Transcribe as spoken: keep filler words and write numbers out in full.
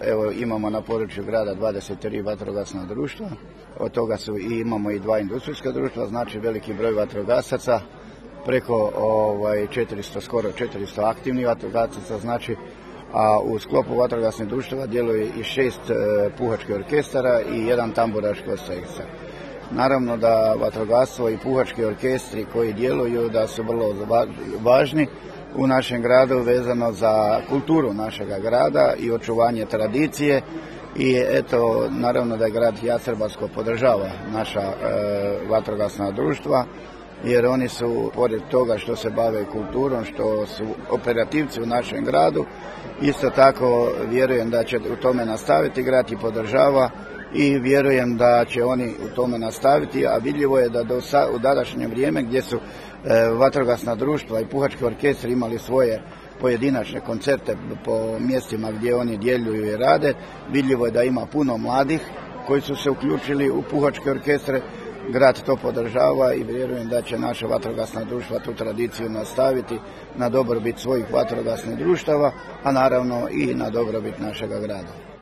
Evo, imamo na području grada dvadeset tri vatrogasna društva, od toga su i imamo i dva industrijska društva, znači veliki broj vatrogasaca, preko ovaj, četiristo, skoro četiristo aktivnih vatrogasaca, znači, a u sklopu vatrogasnih društava djeluje i šest e, puhačkih orkestara i jedan tamburaški orkestar. Naravno da vatrogastvo i puhački orkestri koji djeluju da su vrlo važni u našem gradu vezano za kulturu našega grada i očuvanje tradicije i eto, naravno da je grad Jastrebarsko podržava naša e, vatrogasna društva jer oni su, pored toga što se bave kulturom, što su operativci u našem gradu, isto tako vjerujem da će u tome nastaviti, grad i podržava i vjerujem da će oni u tome nastaviti, a vidljivo je da do sa, u današnje vrijeme gdje su e, vatrogasna društva i puhački orkestri imali svoje pojedinačne koncerte po mjestima gdje oni djeluju i rade, vidljivo je da ima puno mladih koji su se uključili u puhačke orkestre. Grad to podržava i vjerujem da će naša vatrogasna društva tu tradiciju nastaviti na dobrobit svojih vatrogasnih društava, a naravno i na dobrobit našega grada.